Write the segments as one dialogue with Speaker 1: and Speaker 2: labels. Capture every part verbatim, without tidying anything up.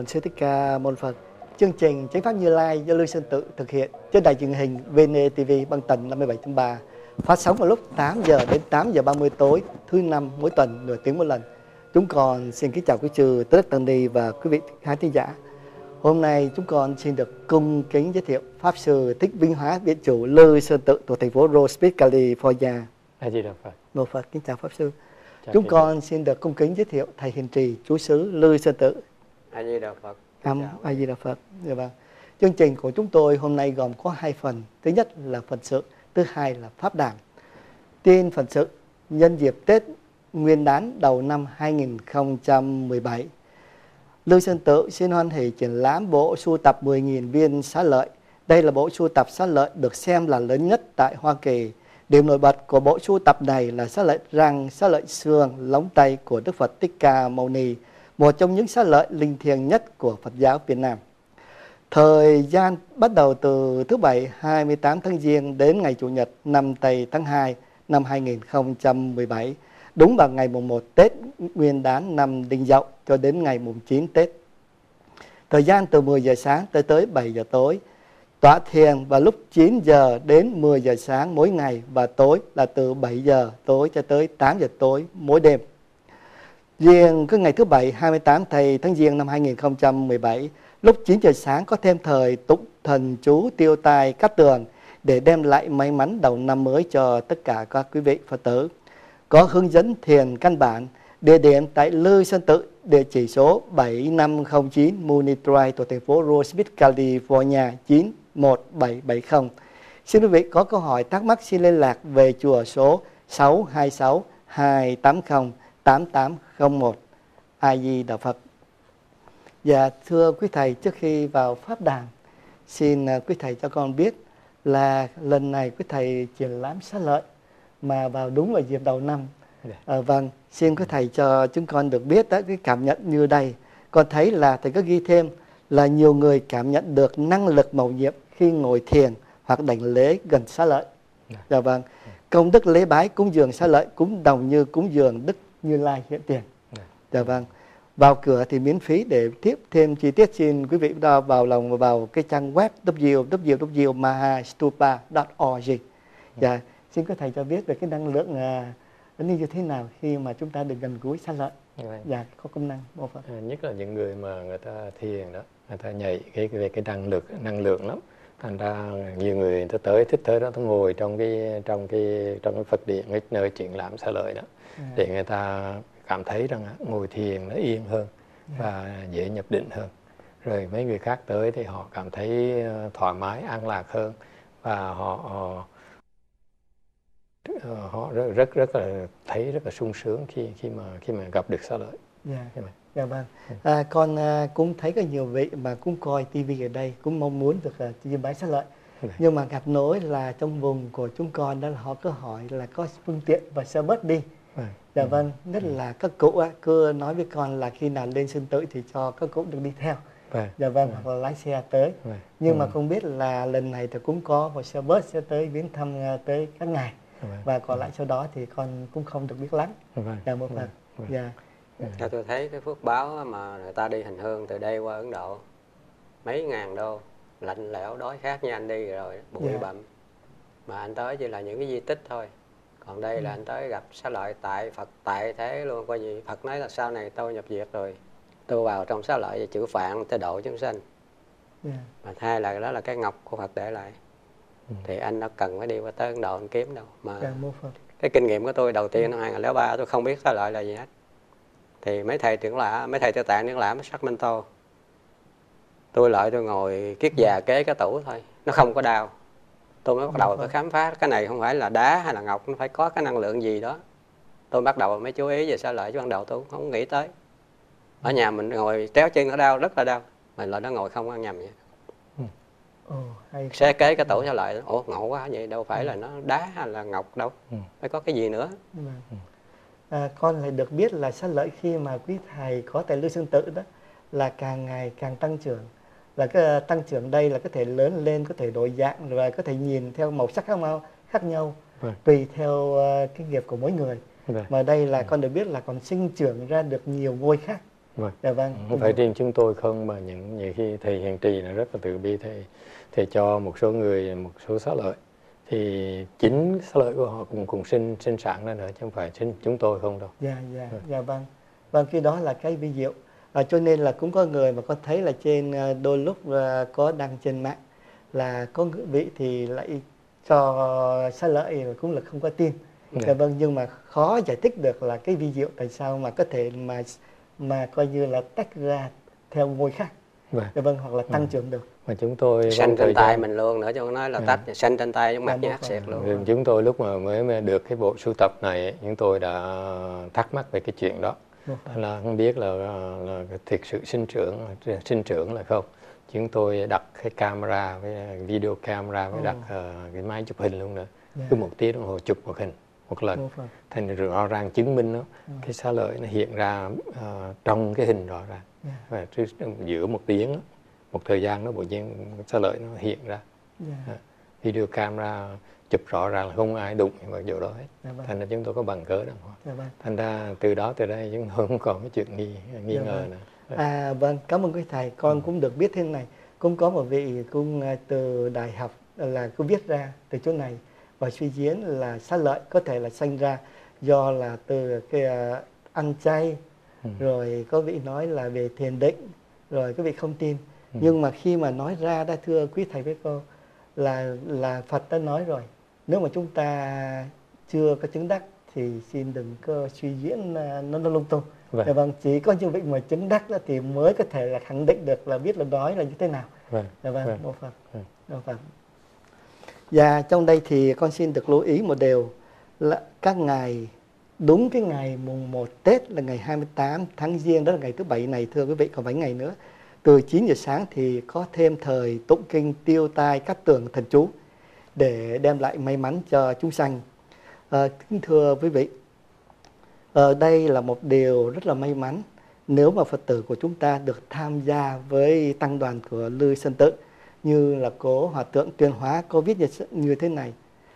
Speaker 1: Con Sư Thích Ca Mâu Ni Phật. Chương trình Chánh Pháp Như Lai do Lưu Sơn Tự thực hiện trên đài truyền hình vê en e tê vê băng tần năm mươi bảy chấm ba, phát sóng vào lúc tám giờ đến tám giờ ba mươi tối thứ năm mỗi tuần, nửa tiếng một lần. Chúng con xin kính chào quý chư Tất Tăng Ni và quý vị khán thính giả. Hôm nay chúng con xin được cung kính giới thiệu Pháp Sư Thích Vinh Hóa, Viện chủ Lưu Sơn Tự thuộc thành phố Rose Beach, California.
Speaker 2: A Di Đà Phật.
Speaker 1: Mô Phật kính chào Pháp Sư.
Speaker 2: Chào
Speaker 1: Chúng con xin được cung kính giới thiệu thầy hiền trì trú xứ Lưu Sơn Tự.
Speaker 3: A Di Đà Phật.
Speaker 1: Am A Di Đà Phật. Dạ vâng. Chương trình của chúng tôi hôm nay gồm có hai phần. Thứ nhất là phần sự, thứ hai là pháp đàm. Tin phần sự nhân dịp Tết Nguyên đán đầu năm hai nghìn không trăm mười bảy. Lưu Sơn Tự xin hoan hỷ triển lãm bộ sưu tập mười nghìn viên xá lợi. Đây là bộ sưu tập xá lợi được xem là lớn nhất tại Hoa Kỳ. Điểm nổi bật của bộ sưu tập này là xá lợi răng, xá lợi xương, lóng tay của Đức Phật Thích Ca Mâu Ni, một trong những xá lợi linh thiêng nhất của Phật giáo Việt Nam. Thời gian bắt đầu từ thứ Bảy hai mươi tám tháng Giêng đến ngày Chủ nhật năm Tây tháng hai năm hai nghìn không trăm mười bảy, đúng vào ngày mùng một Tết Nguyên đán năm Đinh Dậu cho đến ngày mùng chín Tết. Thời gian từ mười giờ sáng tới tới bảy giờ tối. Tọa thiền vào lúc chín giờ đến mười giờ sáng mỗi ngày, và tối là từ bảy giờ tối cho tới tám giờ tối mỗi đêm. Riêng cái ngày thứ Bảy hai mươi tám tháng Giêng năm hai nghìn không trăm mười bảy, lúc chín giờ sáng có thêm thời tụng thần chú tiêu tai cát tường để đem lại may mắn đầu năm mới cho tất cả các quý vị Phật tử. Có hướng dẫn thiền căn bản, địa điểm tại Lưu Sơn Tự, địa chỉ số bảy năm không chín Muni Drive thuộc thành phố Rose Beach, California chín một bảy bảy không. Xin quý vị có câu hỏi thắc mắc xin liên lạc về chùa số sáu hai sáu hai tám không tám tám không một. A Di Đà Phật. Dạ thưa quý thầy, trước khi vào pháp đàm, xin quý thầy cho con biết là lần này quý thầy triển lãm xá lợi mà vào đúng vào dịp đầu năm. À, vâng, xin quý thầy cho chúng con được biết đó, cái cảm nhận như đây. Con thấy là thầy có ghi thêm là nhiều người cảm nhận được năng lực mầu nhiệm khi ngồi thiền hoặc đảnh lễ gần xá lợi. Dạ vâng. Công đức lễ bái cúng dường xá lợi cũng đồng như cúng dường Đức Như Lai hiện tiền. Dạ vâng. Vào cửa thì miễn phí. Để tiếp thêm chi tiết xin quý vị đó vào lòng vào cái trang web w w w chấm mahastupa chấm org. Dạ, xin quý thầy cho biết về cái năng lượng uh, như thế nào khi mà chúng ta được gần gũi xá lợi. Dạ, có công năng. Bộ Phật.
Speaker 2: À, nhất là những người mà người ta thiền đó, người ta nhảy cái về cái năng lực năng lượng lắm. Thành ra nhiều người người ta tới thích tới đó, ta ngồi trong cái trong cái trong cái Phật điện, cái nơi triển lãm xá lợi đó, à. để người ta cảm thấy rằng ngồi thiền nó yên hơn và dễ nhập định hơn. Rồi mấy người khác tới thì họ cảm thấy thoải mái, an lạc hơn, và họ họ, họ rất rất rất là thấy rất là sung sướng khi khi mà khi mà gặp được xá lợi.
Speaker 1: Dạ, dạ vâng. À, con à, cũng thấy có nhiều vị mà cũng coi tivi ở đây cũng mong muốn được uh, chiêm bái xá lợi. Nhưng mà gặp nỗi là trong vùng của chúng con đó là họ cứ hỏi là có phương tiện và xe bus đi. Dạ ừ. Vâng, nhất ừ. là các cụ á, cứ nói với con là khi nào lên Sơn Tự thì cho các cụ được đi theo. Vậy. Dạ vâng, hoặc là lái xe tới. Vậy. Nhưng ừ. mà không biết là lần này thì cũng có một xe bus sẽ tới viếng thăm tới các ngài. Vậy. Và còn lại sau đó thì con cũng không được biết lắm. Dạ một phần. Dạ.
Speaker 3: Dạ. Tôi thấy cái phước báo mà người ta đi hành hương từ đây qua Ấn Độ mấy ngàn đô, lạnh lẽo đói khát như anh đi rồi, bụi dạ. bặm. Mà anh tới chỉ là những cái di tích thôi. Còn đây là anh tới gặp xá lợi tại Phật tại thế luôn, coi gì Phật nói là sau này tôi nhập diệt rồi, tôi vào trong xá lợi và chữ phạn tôi độ chúng sanh. Yeah. Mà thay là đó là cái ngọc của Phật để lại. Ừ. Thì anh đâu cần phải đi qua tới Ấn Độ anh kiếm đâu. Mà cái kinh nghiệm của tôi đầu tiên năm hai nghìn không trăm lẻ ba tôi không biết xá lợi là gì hết. Thì mấy thầy trưởng lã, mấy thầy Tư Tạng trưởng lã mới Sacramento. Tôi lại tôi ngồi kiết già kế cái tủ thôi, nó không có đau. Tôi mới bắt đầu tôi khám phá cái này không phải là đá hay là ngọc, nó phải có cái năng lượng gì đó. Tôi bắt đầu mới chú ý về xá lợi, chứ ban đầu tôi cũng không nghĩ tới. Ở nhà mình ngồi tréo chân nó đau, rất là đau. Mà lại nó ngồi không ăn nhầm vậy. Ừ. Xé kế cái tủ xá lợi, ủa ngộ quá vậy, đâu phải ừ. là nó đá hay là ngọc đâu. Ừ. Phải có cái gì nữa. Ừ.
Speaker 1: À, con lại được biết là xá lợi khi mà quý thầy có tại Lưu Sơn Tự đó là càng ngày càng tăng trưởng. Là cái tăng trưởng đây là có thể lớn lên, có thể đổi dạng và có thể nhìn theo màu sắc khác nhau, khác nhau vâng. tùy theo uh, cái nghiệp của mỗi người. Vâng. Mà đây là vâng. con được biết là còn sinh trưởng ra được nhiều ngôi khác.
Speaker 2: Vâng.
Speaker 1: Dạ vâng.
Speaker 2: Không phải riêng chúng tôi không, mà những nhiều khi thầy hiền trì là rất là từ bi, thầy thầy cho một số người một số xá lợi, thì chính xá lợi của họ cũng cùng sinh sinh sản ra nữa chứ không phải chính chúng tôi không đâu.
Speaker 1: Dạ dạ dạ vâng. Vâng, cái đó là cái vi diệu. À, cho nên là cũng có người mà có thấy là trên đôi lúc có đăng trên mạng là có vị thì lại cho xá lợi cũng là không có tin. Dạ vâng, nhưng mà khó giải thích được là cái vi diệu tại sao mà có thể mà mà coi như là tách ra theo ngôi khác.
Speaker 2: Vâng.
Speaker 1: Dạ vâng, hoặc là tăng ừ. trưởng được.
Speaker 2: Mà chúng tôi
Speaker 3: sanh trên tay mình luôn nữa chứ không nói là tách, à. sanh trên tay giống mặt như hắc xẹt luôn.
Speaker 2: Ừ, chúng tôi lúc mà mới được cái bộ sưu tập này, chúng tôi đã thắc mắc về cái chuyện đó. Là không biết là, là thực sự sinh trưởng sinh trưởng là không. Chúng tôi đặt cái camera với video camera với đặt uh, cái máy chụp hình luôn nữa. Yeah. Cứ một tiếng đồng hồ chụp một hình một lần. Thành rõ ràng chứng minh nó yeah. cái xá lợi nó hiện ra uh, trong cái hình rõ ràng. Yeah. Và giữa một tiếng một thời gian nó bộ nhiên xá lợi nó hiện ra. Yeah. Uh, video camera chụp rõ ràng là không ai đụng vào chỗ đó hết. Dạ vâng. Thành ra chúng tôi có bằng cớ đàng hoàng. Dạ vâng. Thành ra từ đó từ đây chúng tôi không còn cái chuyện nghi nghi dạ ngờ
Speaker 1: vâng.
Speaker 2: nữa.
Speaker 1: À vâng, cảm ơn quý thầy. Con ừ. cũng được biết thế này. Cũng có một vị cũng từ đại học là cứ viết ra từ chỗ này và suy diễn là xá lợi có thể là sanh ra do là từ cái uh, ăn chay, ừ. rồi có vị nói là về thiền định, rồi có vị không tin. Ừ. Nhưng mà khi mà nói ra đã thưa quý thầy với cô là là Phật đã nói rồi, nếu mà chúng ta chưa có chứng đắc thì xin đừng có suy diễn nó, nó lung tung. Vâng. Vâng, chỉ có những vị mà chứng đắc đó thì mới có thể là khẳng định được là biết là nói là như thế nào. Vâng. Dạ vâng, vâng. Mô Phật. Vâng. Mô Phật. Và trong đây thì con xin được lưu ý một điều là các ngày đúng cái ngày mùng một Tết là ngày hai mươi tám tháng Giêng, đó là ngày thứ bảy này thưa quý vị, còn bảy ngày nữa. Từ chín giờ sáng thì có thêm thời tụng kinh tiêu tai cát tường thần chú để đem lại may mắn cho chúng sanh. À, kính thưa quý vị, ở đây là một điều rất là may mắn nếu mà Phật tử của chúng ta được tham gia với tăng đoàn của Lư Sơn Tự, như là cố Hòa Thượng Tuyên Hóa có viết như, như thế này.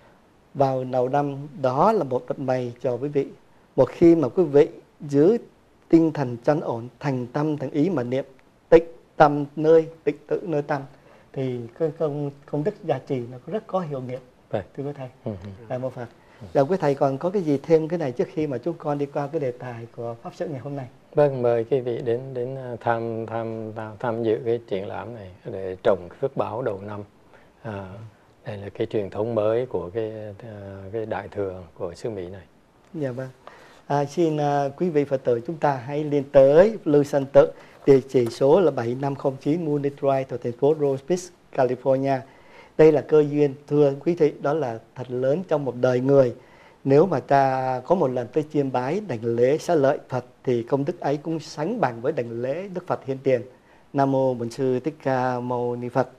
Speaker 1: Vào đầu năm đó là một vận may cho quý vị. Một khi mà quý vị giữ tinh thần trấn ổn, thành tâm thành ý mà niệm tịnh tâm nơi tịnh tự nơi tâm thì cái công công đức giá trị nó rất có hiệu nghiệm. Vậy. Thưa quý thầy. Ừ. Đại Mô Phật. Dạ, quý thầy còn có cái gì thêm cái này trước khi mà chúng con đi qua cái đề tài của pháp sự ngày hôm nay?
Speaker 2: Vâng, mời quý vị đến đến tham tham tham, tham dự cái triển lãm này để trồng phước báo đầu năm. À, đây là cái truyền thống mới của cái cái đại thừa của xứ Mỹ này.
Speaker 1: Dạ vâng. À, xin uh, quý vị Phật tử chúng ta hãy lên tới Lư Sơn Tự, địa chỉ số là bảy năm không chín Moonlit Drive thuộc thành phố Rose Beach, California. Đây là cơ duyên thưa quý vị, đó là thật lớn trong một đời người. Nếu mà ta có một lần tới chiêm bái đảnh lễ xá lợi Phật thì công đức ấy cũng sánh bằng với đảnh lễ Đức Phật hiện tiền. Nam mô Bổn Sư Thích Ca Mâu Ni Phật.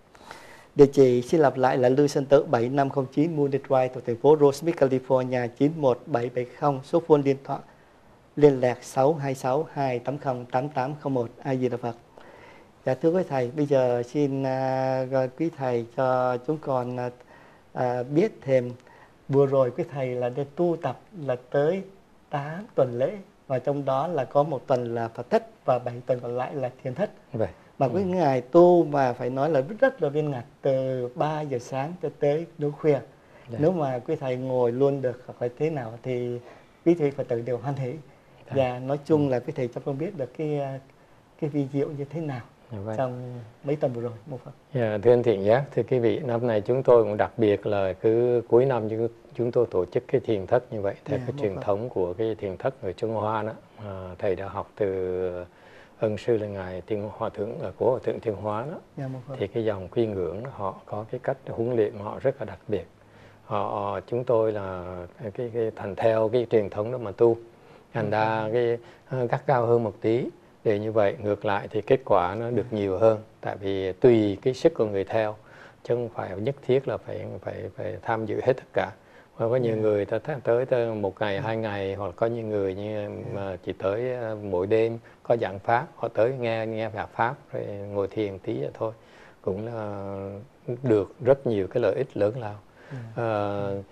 Speaker 1: Địa chỉ xin lặp lại là Lư Sơn Tự bảy năm không chín Moonlit Drive thuộc thành phố Rose Beach, California chín một bảy bảy không. Số phone điện thoại liên lạc sáu hai sáu hai tám không tám tám không một. A Di Đà Phật. Dạ thưa quý thầy, bây giờ xin uh, quý thầy cho chúng con uh, biết thêm. Vừa rồi quý thầy là để tu tập là tới tám tuần lễ, và trong đó là có một tuần là Phật thất và bảy tuần còn lại là thiền thất. Vậy. Mà cái ừ. ngày tu mà phải nói là rất rất là viên ngặt, từ ba giờ sáng cho tới lúc khuya. Dạ. Nếu mà quý thầy ngồi luôn được hoặc là thế nào thì quý thầy Phật tử đều hoan hỷ. Dạ. Và nói chung ừ. là quý thầy cho con biết được cái cái vi diệu như thế nào. Vậy. Trong mấy tuần vừa rồi. Một phần.
Speaker 2: Yeah, thưa anh Thiện Giác, thưa quý vị, năm nay chúng tôi cũng đặc biệt là cứ cuối năm chúng tôi tổ chức cái thiền thất như vậy theo yeah, cái truyền phần. thống của cái thiền thất người Trung Hoa đó. À, thầy đã học từ ân sư là ngài Thiên Hòa Thượng là của Hòa Thượng Thiên Hóa đó. Yeah, thì cái dòng quy ngưỡng đó, họ có cái cách huấn luyện họ rất là đặc biệt. Họ chúng tôi là cái, cái thành theo cái truyền thống đó mà tu, thành ra cái gắt gao hơn một tí. Để như vậy ngược lại thì kết quả nó được nhiều hơn, tại vì tùy cái sức của người theo, chứ không phải nhất thiết là phải phải phải tham dự hết tất cả. Mà có nhiều yeah. người ta tới, tới một ngày hai ngày, hoặc có những người như mà chỉ tới mỗi đêm có giảng pháp, họ tới nghe nghe nhạc pháp rồi ngồi thiền tí vậy thôi, cũng là được rất nhiều cái lợi ích lớn lao. Yeah. À,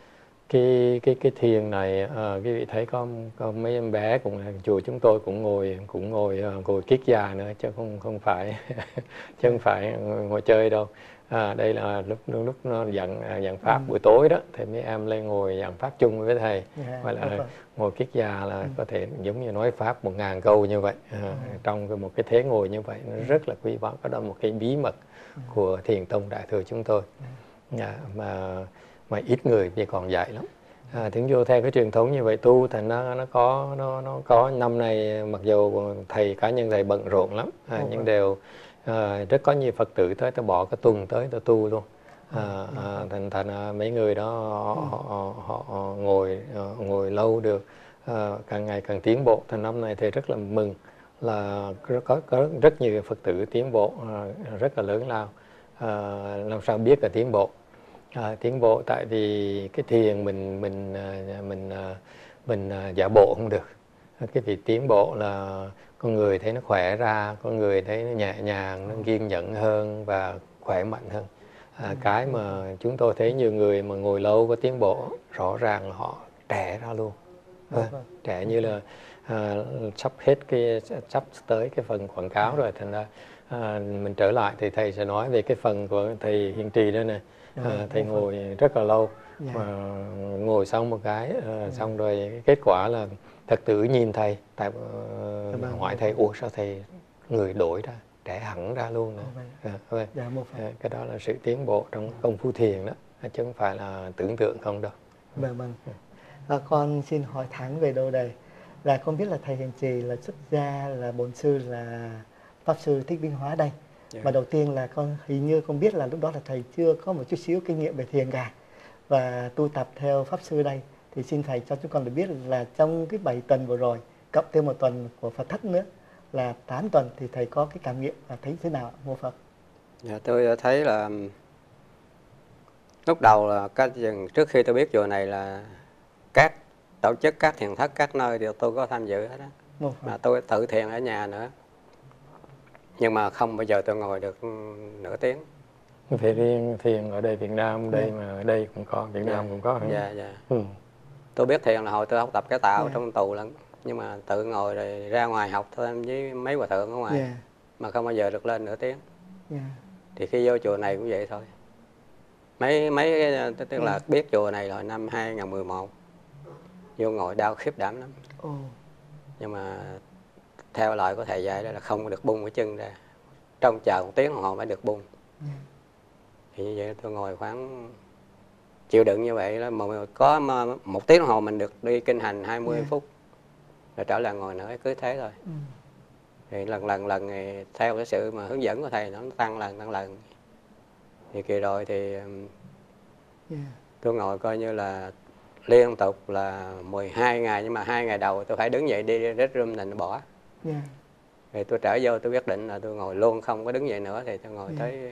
Speaker 2: cái cái cái thiền này, uh, cái vị thấy có có mấy em bé cũng là chùa chúng tôi cũng ngồi cũng ngồi uh, ngồi kiết già nữa, chứ không không phải chứ không phải ngồi chơi đâu. À, đây là lúc lúc nó giảng giảng pháp
Speaker 1: Ừ.
Speaker 2: buổi tối đó, thì mấy em lên ngồi giảng pháp chung với thầy.
Speaker 1: Dạ,
Speaker 2: Gọi là
Speaker 1: vâng.
Speaker 2: ngồi kiết già là
Speaker 1: Ừ.
Speaker 2: có thể giống như nói pháp một ngàn câu như vậy. À,
Speaker 1: Ừ.
Speaker 2: trong cái- một cái thế ngồi như vậy nó rất là quý báu. Đó là một cái bí mật
Speaker 1: Ừ.
Speaker 2: của thiền tông Đại Thừa chúng tôi. Dạ, mà mà ít người thì còn dạy lắm. À, tiếng vô theo cái truyền thống như vậy tu thì nó nó có nó nó có năm nay, mặc dù thầy cá nhân thầy bận rộn lắm, à,
Speaker 1: Ồ,
Speaker 2: nhưng
Speaker 1: vâng.
Speaker 2: đều à, rất có nhiều Phật tử tới, tôi bỏ cái tuần tới tôi tu luôn. À,
Speaker 1: Ồ, vâng,
Speaker 2: à,
Speaker 1: vâng.
Speaker 2: thành thành à, mấy người đó họ,
Speaker 1: Ừ.
Speaker 2: họ, họ, họ ngồi họ ngồi lâu được, à, càng ngày càng tiến bộ. Thành năm nay thầy rất là mừng là có có, có rất nhiều Phật tử tiến bộ, à, rất là lớn lao. À, làm sao biết là tiến bộ? À, tiến bộ tại vì cái thiền mình mình mình mình, mình giả bộ không được. Cái việc tiến bộ là con người thấy nó khỏe ra, con người thấy nó nhẹ nhàng, nó kiên nhẫn hơn và khỏe mạnh hơn. À, cái mà chúng tôi thấy nhiều người mà ngồi lâu có tiến bộ, rõ ràng là họ trẻ ra luôn. À, trẻ như là à, sắp hết cái sắp tới cái phần quảng cáo rồi, thành ra à, mình trở lại thì thầy sẽ nói về cái phần của thầy Hiền Trì đây này. À, thầy ngồi rất là lâu,
Speaker 1: Dạ.
Speaker 2: mà ngồi xong một cái à, xong rồi kết quả là Phật tử nhìn thầy, tại uh, hỏi thầy, ủa sao thầy người đổi ra, trẻ hẳn ra luôn nè. À, vâng.
Speaker 1: Dạ, một
Speaker 2: à, cái đó là sự tiến bộ trong công phu thiền đó, chứ không phải là tưởng tượng không đâu.
Speaker 1: Vâng, vâng. À, con xin hỏi thẳng về đâu đây, là con biết là thầy Hiền Trì là xuất gia là bổn sư là Pháp Sư Thích Minh Hóa đây.
Speaker 3: Yeah.
Speaker 1: Và đầu tiên là con hình như con biết là lúc đó là thầy chưa có một chút xíu kinh nghiệm về thiền cả, và tu tập theo Pháp Sư đây. Thì xin thầy cho chúng con được biết là trong cái bảy tuần vừa rồi, cộng thêm một tuần của Phật Thất nữa là tám tuần, thì thầy có cái cảm nghiệm và thấy thế nào mô Phật?
Speaker 3: Dạ, tôi thấy là lúc đầu là cái trước khi tôi biết chùa này là các tổ chức, các thiền thất, các nơi đều tôi có tham dự hết đó. Mà tôi tự thiền ở nhà nữa. Nhưng mà không bao giờ tôi ngồi được nửa tiếng.
Speaker 2: Thì riêng thiền ở đây Việt Nam đây, yeah. mà ở đây cũng có, Việt Nam
Speaker 3: dạ,
Speaker 2: cũng có.
Speaker 3: Dạ, dạ.
Speaker 2: Ừ.
Speaker 3: Tôi biết thiền là hồi tôi học tập cái tạo
Speaker 1: yeah.
Speaker 3: trong tù lận. Nhưng mà tự ngồi rồi ra ngoài học thôi với mấy hòa thượng ở ngoài.
Speaker 1: Yeah.
Speaker 3: Mà không bao giờ được lên nửa tiếng.
Speaker 1: Yeah.
Speaker 3: Thì khi vô chùa này cũng vậy thôi. Mấy mấy tức là yeah. biết chùa này là năm hai nghìn không trăm mười một. Vô ngồi đau khiếp đảm lắm.
Speaker 1: Oh.
Speaker 3: Nhưng mà theo lời của thầy dạy đó là không được bung cái chân ra. Trong chờ một tiếng đồng hồ mới được bung.
Speaker 1: Yeah.
Speaker 3: Thì như vậy tôi ngồi khoảng chịu đựng như vậy đó, mà có một tiếng đồng hồ mình được đi kinh hành hai mươi yeah. phút. Rồi trở lại ngồi nữa cứ thế thôi. Mm. Thì lần lần lần thì theo cái sự mà hướng dẫn của thầy nó tăng lần tăng lần. Thì kỳ rồi thì yeah. tôi ngồi coi như là liên tục là mười hai ngày, nhưng mà hai ngày đầu tôi phải đứng dậy đi restroom định bỏ. Yeah. Thì tôi trở vô tôi quyết định là tôi ngồi luôn không có đứng dậy nữa, thì tôi ngồi yeah. tới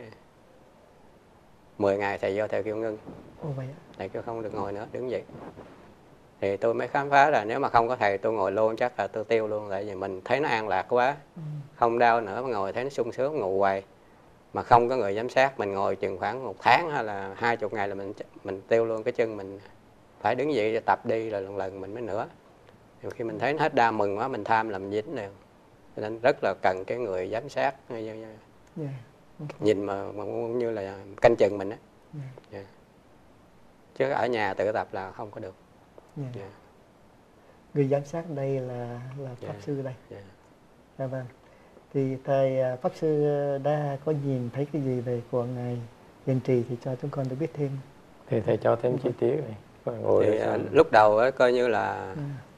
Speaker 3: mười ngày thầy vô thầy kêu ngưng.
Speaker 1: Oh, vậy.
Speaker 3: Thầy kêu không được ngồi nữa, đứng dậy. Thì tôi mới khám phá là nếu mà không có thầy tôi ngồi luôn chắc là tôi tiêu luôn, tại vì mình thấy nó an lạc quá. Ừ. Không đau nữa mà ngồi thấy nó sung sướng, ngủ hoài. Mà không có người giám sát, mình ngồi chừng khoảng một tháng hay là hai chục ngày là mình mình tiêu luôn cái chân mình. Phải đứng dậy tập đi là lần lần mình mới nữa. Nhiều khi mình thấy nó hết đau mừng quá mình tham làm dính đều. Cho nên rất là cần cái người giám sát. Yeah. Nhìn mà, mà như là canh chừng mình á. Yeah. Yeah. Chứ ở nhà tự tập là không có được.
Speaker 1: Yeah. Yeah. Người giám sát đây là là Pháp yeah. Sư đây. Yeah. À, vâng. Thì thầy Pháp Sư đã có nhìn thấy cái gì về của ngài Hiền Trì thì cho chúng con được biết thêm.
Speaker 2: Thì thầy cho thêm chi tiết này.
Speaker 3: Thì à, lúc đầu ấy, coi như là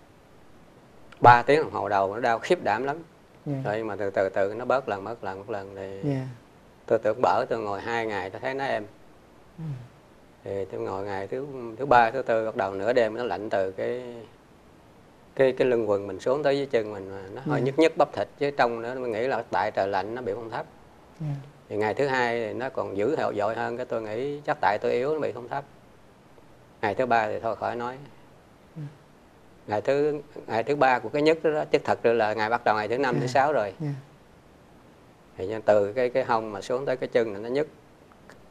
Speaker 3: ba yeah. tiếng đồng hồ đầu nó đau khiếp đảm lắm. Yeah. Rồi mà từ từ từ nó bớt lần bớt lần một lần thì yeah. tôi tưởng bở, tôi ngồi hai ngày tôi thấy nó êm. Mm. Thì tôi ngồi ngày thứ thứ ba thứ tư bắt đầu nửa đêm nó lạnh từ cái cái cái lưng quần mình xuống tới dưới chân mình, mà nó hơi yeah. nhức nhức bắp thịt, chứ trong nữa mình nghĩ là tại trời lạnh nó bị phong thấp. Yeah. Thì ngày thứ hai thì nó còn dữ theo dội hơn, cái tôi nghĩ chắc tại tôi yếu nó bị phong thấp. Ngày thứ ba thì thôi khỏi nói. Yeah. Ngày thứ ngày thứ ba của cái nhất đó, chứ thật sự là ngày bắt đầu ngày thứ năm yeah. thứ sáu rồi. Yeah. Thì từ cái cái hông mà xuống tới cái chân này nó nhức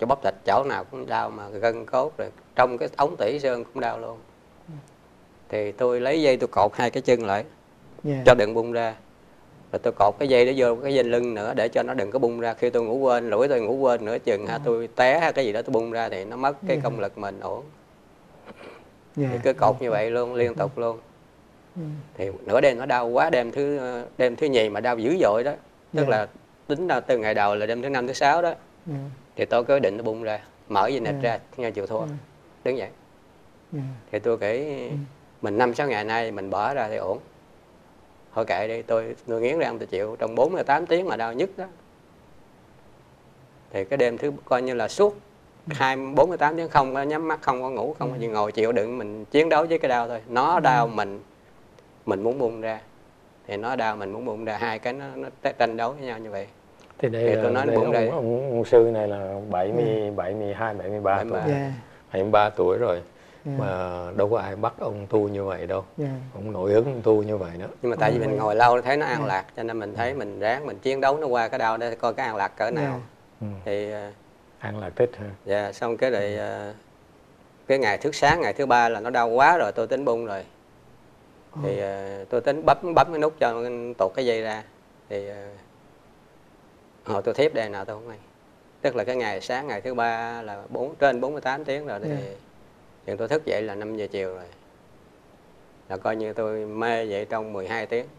Speaker 3: chỗ bắp thịt, chỗ nào cũng đau, mà gân cốt rồi trong cái ống tủy xương cũng đau luôn. Thì tôi lấy dây tôi cột hai cái chân lại, yeah. cho đừng bung ra, rồi tôi cột cái dây đó vô cái dây lưng nữa để cho nó đừng có bung ra. Khi tôi ngủ quên, lỗi tôi ngủ quên nữa chừng ha, tôi té hay cái gì đó tôi bung ra thì nó mất cái yeah. công lực mình ổn. Yeah. Thì cứ cột như vậy luôn, liên tục luôn. Yeah. Thì nửa đêm nó đau quá, đêm thứ đêm thứ nhì mà đau dữ dội đó, tức yeah. là tính ra từ ngày đầu là đêm thứ năm thứ sáu đó, yeah. thì tôi cứ định nó bung ra, mở dây nịch yeah. ra, nghe chịu thua, yeah. đứng dậy. Yeah. Thì tôi kể yeah. mình năm sáu ngày nay mình bỏ ra thì ổn, thôi kệ đi, tôi tôi nghiến răng tôi chịu, trong bốn mươi tám tiếng mà đau nhất đó. Thì cái đêm thứ coi như là suốt hai bốn mươi tám tiếng không có nhắm mắt, không có ngủ, không có gì, ngồi chịu đựng, mình chiến đấu với cái đau thôi. Nó đau mình mình muốn bung ra, thì nó đau mình muốn bung ra, hai cái nó nó tranh đấu với nhau như vậy.
Speaker 2: Thì đây thì là, tôi nói đây bung ông, ông, ông sư này là bảy mươi, bảy mươi hai, bảy mươi ba tuổi, yeah. bảy mươi ba tuổi rồi. Yeah. Mà đâu có ai bắt ông tu như vậy đâu, yeah. ông nổi hứng ông tu như vậy nữa. Nhưng
Speaker 3: mà tại vì mình ngồi lâu thấy nó an yeah. lạc, cho nên mình thấy mình ráng mình chiến đấu nó qua cái đau để coi cái an lạc cỡ nào. Yeah. Ừ. Thì uh,
Speaker 2: an lạc thích ha.
Speaker 3: Dạ, yeah, xong cái này uh, cái ngày thứ sáng ngày thứ ba là nó đau quá rồi, tôi tính bung rồi. Oh. Thì uh, tôi tính bấm bấm cái nút cho tuột cái dây ra. Thì uh, hồi tôi thiếp đây nào tôi không hay. Tức là cái ngày sáng ngày thứ ba là bốn trên bốn mươi tám tiếng rồi. Thì yeah. Thì tôi thức dậy là năm giờ chiều rồi. Là coi như tôi mê vậy trong mười hai tiếng.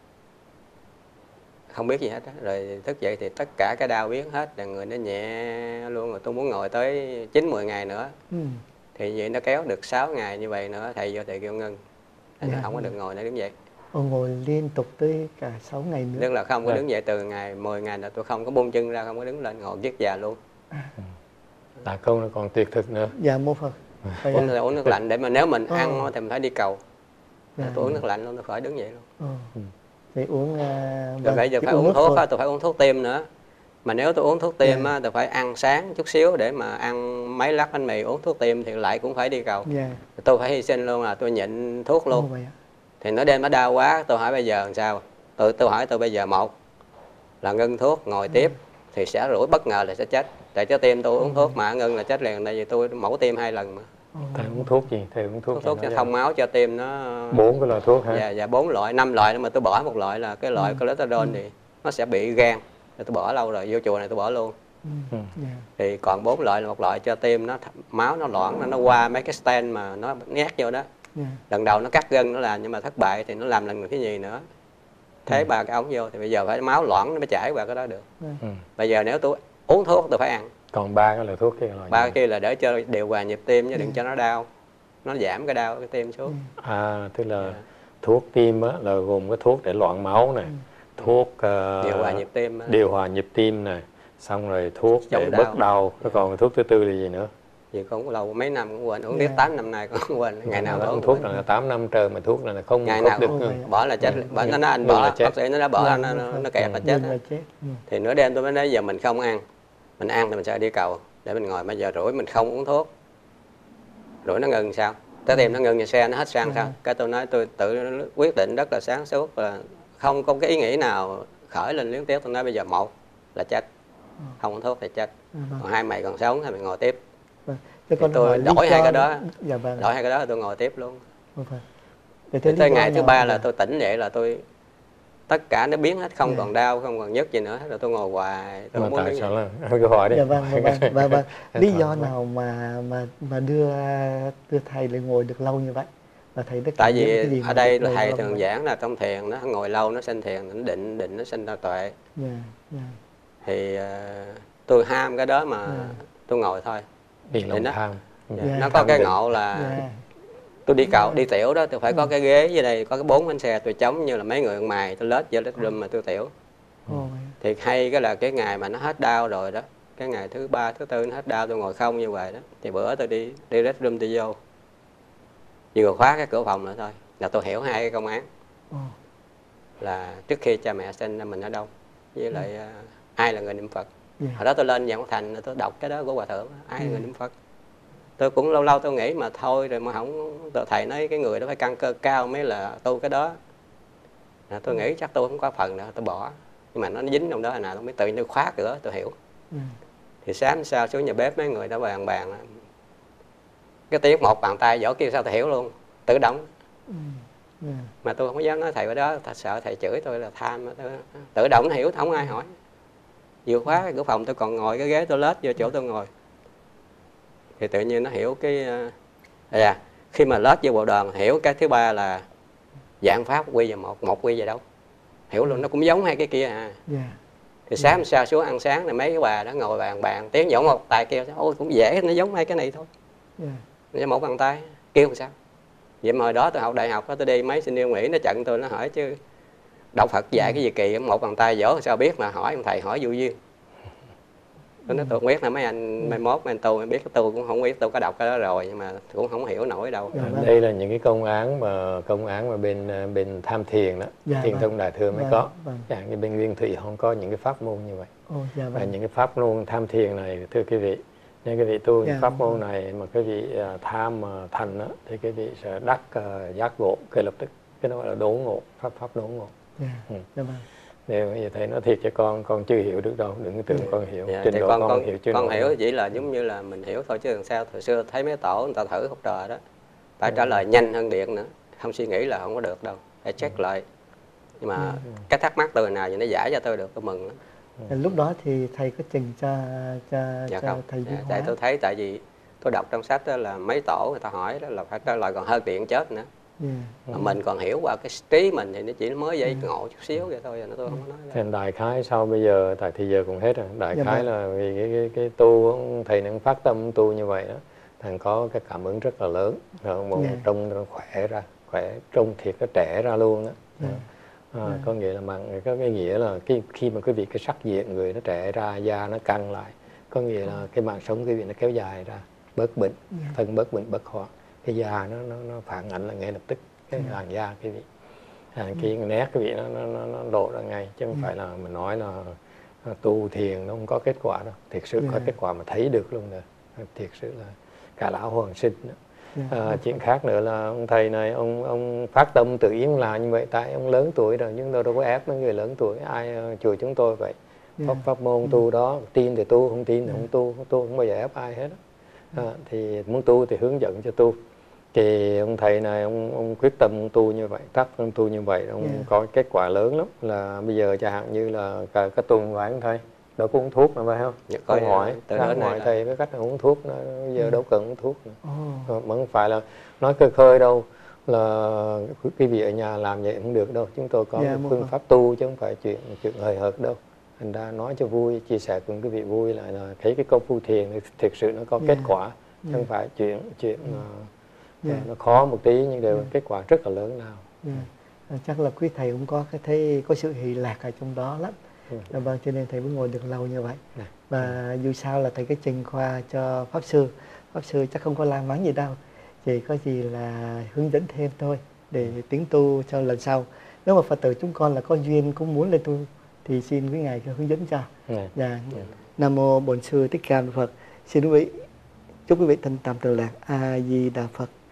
Speaker 3: Không biết gì hết á. Rồi thức dậy thì tất cả cái đau biến hết, là người nó nhẹ luôn rồi. Tôi muốn ngồi tới chín mười ngày nữa. Ừ. Thì vậy nó kéo được sáu ngày như vậy nữa, thầy vô thầy kêu ngưng. Thầy dạ. không có được ngồi nữa, đứng dậy.
Speaker 1: Ồ, ngồi liên tục tới cả sáu ngày nữa.
Speaker 3: Tức là không có dạ. đứng dậy từ ngày mười ngày là tôi không có buông chân ra, không có đứng lên, ngồi giết già luôn.
Speaker 2: À. Tạ công nó còn tuyệt thực nữa.
Speaker 1: Dạ, mô Phật.
Speaker 3: Uống, uống nước lạnh để mà nếu mình oh. ăn thì mình phải đi cầu. Dạ. Tôi uống nước lạnh luôn, tôi khỏi đứng dậy luôn. Oh.
Speaker 1: Ừ. Thì uống... Uh,
Speaker 3: rồi bây giờ phải uống, uống thuốc, á, tôi phải uống thuốc tim nữa. Mà nếu tôi uống thuốc tim, yeah. á, tôi phải ăn sáng chút xíu để mà ăn mấy lát bánh mì, uống thuốc tim thì lại cũng phải đi cầu. Yeah. Tôi phải hy sinh luôn, là tôi nhịn thuốc luôn. Oh, thì nó đêm nó đau quá, tôi hỏi bây giờ làm sao? Tôi, tôi hỏi tôi bây giờ, một là ngưng thuốc, ngồi tiếp, yeah. thì sẽ rủi bất ngờ là sẽ chết. Tại trái tim tôi uống oh. thuốc mà ngưng là chết liền, tại vì tôi mổ tim hai lần mà.
Speaker 2: Thầy uống thuốc gì? Thầy uống thuốc,
Speaker 3: thuốc cho thông máu cho tim nó...
Speaker 2: Bốn cái loại thuốc hả?
Speaker 3: Dạ, dạ bốn loại, năm loại, mà tôi bỏ một loại là cái loại ừ. cholesterol, ừ. thì nó sẽ bị gan. Tôi bỏ lâu rồi, vô chùa này tôi bỏ luôn. Ừ. Yeah. Thì còn bốn loại là một loại cho tim nó máu nó loãng, nó qua mấy cái stent mà nó nhét vô đó. Yeah. Lần đầu nó cắt gân nó làm, nhưng mà thất bại thì nó làm lần cái gì nữa. Thế ừ. ba cái ống vô thì bây giờ phải máu loãng nó mới chảy qua cái đó được. Ừ. Bây giờ nếu tôi uống thuốc tôi phải ăn.
Speaker 2: Còn ba cái loại thuốc kia là
Speaker 3: ba cái kia là để cho điều hòa nhịp tim, chứ đừng cho nó đau, nó giảm cái đau cái tim xuống.
Speaker 2: À, tức là yeah. thuốc tim á, là gồm cái thuốc để loạn máu này, ừ. thuốc uh,
Speaker 3: điều hòa nhịp tim á.
Speaker 2: điều hòa nhịp tim này, xong rồi thuốc chống để đau. Bớt đau. Yeah. Còn thuốc thứ tư là gì nữa?
Speaker 3: Vì cũng lâu mấy năm cũng quên, uống tiếp yeah. tám năm nay cũng quên, ngày nào
Speaker 2: uống thuốc là tám năm trời mà thuốc là không
Speaker 3: ngày nào được ngừng. Bỏ là chết, bỏ nó nói anh bỏ, bác sĩ nó đã bỏ, nó, nó, nó kẹt là chết. chết. Thì nửa đêm tôi mới nói giờ mình không ăn, mình ăn thì mình sẽ đi cầu để mình ngồi, bây giờ rủi mình không uống thuốc, rủi nó ngừng sao? Tới tìm nó ngừng nhà xe nó hết xăng sao? Cái tôi nói tôi tự quyết định rất là sáng suốt, là không có cái ý nghĩ nào khởi lên liên tiếp. Tôi nói bây giờ một là chết, không uống thuốc thì chết, còn hai mày còn sống thì mình ngồi tiếp. Thì tôi đổi hai cái đó, dạ vâng. đổi hai cái đó là tôi ngồi tiếp luôn. Thì tới ngày thứ ba là tôi tỉnh dậy là tôi tất cả nó biến hết, không yeah. còn đau, không còn nhức gì nữa, rồi tôi ngồi hoài. Tôi
Speaker 2: mà
Speaker 3: muốn
Speaker 2: tại sao là câu hỏi đi.
Speaker 1: Dạ vâng, vâng, vâng, vâng, vâng. Lý do nào mà mà mà đưa đưa thầy lại ngồi được lâu như vậy? Và thầy tất
Speaker 3: tại vì ở đây là thầy thường giảng là trong thiền nó ngồi lâu nó sinh thiền, nó định định nó sinh ra tuệ. Yeah, yeah. Thì uh, tôi ham cái đó mà yeah. tôi ngồi thôi.
Speaker 2: Vì lòng
Speaker 3: nó,
Speaker 2: tham.
Speaker 3: Yeah. Yeah. Nó có cái ngộ là yeah. tôi đi cầu đi tiểu đó, tôi phải có cái ghế dưới đây, có cái bốn bánh xe tôi chống như là mấy người mài, tôi lết vô lết room mà tôi tiểu. Ừ. Thì hay cái là cái ngày mà nó hết đau rồi đó, cái ngày thứ ba thứ tư nó hết đau, tôi ngồi không như vậy đó, thì bữa tôi đi đi lết room tôi vô, vừa khóa cái cửa phòng nữa thôi là tôi hiểu hai cái công án. Ừ. Là trước khi cha mẹ sinh ra mình ở đâu, với lại uh, ai là người niệm Phật. Yeah. Hồi đó tôi lên Giảng Thành tôi đọc cái đó của Hòa Thượng, ai là yeah. người niệm Phật. Tôi cũng lâu lâu tôi nghĩ mà thôi rồi mà không, thầy nói cái người đó phải căn cơ cao mới là tu cái đó. À, tôi nghĩ chắc tôi không có phần nữa, tôi bỏ. Nhưng mà nó dính trong đó là nào tôi mới tự nhiên tôi khóa cửa, tôi hiểu. Ừ. Thì sáng sau xuống nhà bếp mấy người đã bàn bàn cái tiếng một bàn tay vỗ kêu sao thầy hiểu luôn, tự động.
Speaker 1: Ừ. Yeah.
Speaker 3: Mà tôi không dám nói thầy ở đó, thật sợ thầy chửi tôi là tham. Tôi, tự động nó hiểu, không ai hỏi. Vừa khóa cái cửa phòng tôi còn ngồi cái ghế tôi lết vô chỗ tôi ngồi. Thì tự nhiên nó hiểu cái à, khi mà lết vô bộ đoàn hiểu cái thứ ba là dạng pháp quy về một, một quy về đâu. Hiểu luôn, nó cũng giống hai cái kia à. Yeah. Thì sáng yeah. sau xuống ăn sáng này mấy cái bà đó ngồi bàn bàn tiếng vỗ một tay kêu ôi cũng dễ, nó giống hai cái này thôi. Yeah. Một bàn tay kêu làm sao. Vậy mà hồi đó tôi học đại học đó, tôi đi mấy sinh viên Mỹ nó chặn tôi, nó hỏi chứ đạo Phật dạy cái gì kỳ, một bàn tay vỗ sao biết, mà hỏi ông thầy hỏi vô duyên. Tôi nói tôi không biết là mấy anh mai mốt mấy anh tu biết, tôi cũng không biết, tôi có đọc cái đó rồi nhưng mà cũng không hiểu nổi đâu.
Speaker 2: À, đây là những cái công án mà công án mà bên bên tham thiền đó, dạ, thiền tông đại thừa mới dạ, có. Vâng. Chẳng như bên Nguyên Thủy không có những cái pháp môn như vậy. Ồ, dạ, vâng. Và những cái pháp môn tham thiền này thưa quý vị, những cái vị tu dạ, pháp môn vâng. này mà cái vị uh, tham uh, thành đó, thì cái vị sẽ đắc uh, giác ngộ ngay lập tức. Cái đó gọi là đốn ngộ, pháp pháp đốn ngộ. Dạ, ừ. Dạ, vâng. Nếu như thầy nói thiệt cho con, con chưa hiểu được đâu, đừng tưởng con hiểu.
Speaker 3: Dạ, trình độ con, con, con hiểu chưa? Con hiểu đâu. Chỉ là giống như là mình hiểu thôi chứ làm sao. Thời xưa thấy mấy tổ người ta thử học trò đó, phải ừ. trả lời nhanh hơn điện nữa, không suy nghĩ là không có được đâu, phải check ừ. lại. Nhưng mà ừ. cái thắc mắc từ nào thì nó giải cho tôi được, tôi mừng lắm.
Speaker 1: Ừ. Lúc đó thì thầy có trình cho cho,
Speaker 3: dạ
Speaker 1: cho
Speaker 3: không.
Speaker 1: thầy
Speaker 3: dạ, tại tôi thấy tại vì tôi đọc trong sách đó là mấy tổ người ta hỏi đó là phải trả lời còn hơn điện chết nữa. Yeah. Mà mình còn hiểu qua cái trí mình thì nó chỉ mới dây yeah. ngộ chút xíu vậy thôi, nó tôi không có nói.
Speaker 2: Thì đại khái sau bây giờ tại thì giờ cũng hết rồi. Đại yeah, khái yeah. là vì cái cái, cái tu thầy nó phát tâm tu như vậy đó, thằng có cái cảm ứng rất là lớn, rồi một yeah. trông nó khỏe ra, khỏe trông thiệt nó trẻ ra luôn đó. Yeah. À, yeah. Có nghĩa là bằng có cái nghĩa là cái khi mà cái vị cái sắc diện người nó trẻ ra, da nó căng lại, có nghĩa là cái mạng sống cái vị nó kéo dài ra, bớt bệnh, yeah. thân bớt bệnh bớt hoạn. Cái da nó nó nó phản ảnh là ngay lập tức cái ừ. làn da cái vị à, cái ừ. nét cái vị nó nó nó, nó lộ ra ngay, chứ không ừ. phải là mình nói là tu thiền nó không có kết quả đâu, thiệt sự ừ. có kết quả mà thấy được luôn rồi, thiệt sự là cả lão hoàng sinh nữa. À, ừ. chuyện khác nữa là ông thầy này ông ông phát tâm tự nhiên là như vậy, tại ông lớn tuổi rồi, nhưng tôi đâu có ép mấy người lớn tuổi ai chùa chúng tôi vậy. Yeah. Pháp, pháp môn ừ. tu đó, tin thì tu, không tin thì không tu, không tu không bao giờ ép ai hết. À, thì muốn tu thì hướng dẫn cho tu. Thì ông thầy này ông ông quyết tâm ông tu như vậy, tác ông tu như vậy, ông yeah. có kết quả lớn lắm. Là bây giờ chẳng hạn như là cả cái tuần của anh thầy đâu có uống thuốc nữa phải không? Dạ, có hỏi, có hỏi thầy cái cách là uống thuốc nữa, bây giờ yeah. đâu cần uống thuốc nữa. Oh. Mà không phải là nói khơi khơi đâu, là quý vị ở nhà làm vậy không được đâu. Chúng tôi có yeah, phương không. pháp tu chứ không phải chuyện chuyện hời hợt đâu. Thành ra nói cho vui, chia sẻ cùng quý vị vui lại là thấy cái công phu thiền thực sự nó có yeah. kết quả, chứ yeah. không phải chuyện chuyện yeah. Yeah. nó khó một tí nhưng đều yeah. kết quả rất là lớn nào.
Speaker 1: Yeah. Chắc là quý thầy cũng có cái thấy có sự hỷ lạc ở trong đó lắm. Yeah. Vâng, cho nên thầy mới ngồi được lâu như vậy. Yeah. Và yeah. dù sao là thầy cái trình khoa cho pháp sư, pháp sư chắc không có la mắng gì đâu, chỉ có gì là hướng dẫn thêm thôi để tiến tu cho lần sau. Nếu mà Phật tử chúng con là có duyên cũng muốn lên tu thì xin quý ngài hướng dẫn cho. Yeah. Yeah. Yeah. Nam mô Bổn Sư Thích Ca Mâu Ni Phật. Xin quý vị chúc quý vị thân tâm tự lạc. A Di Đà Phật.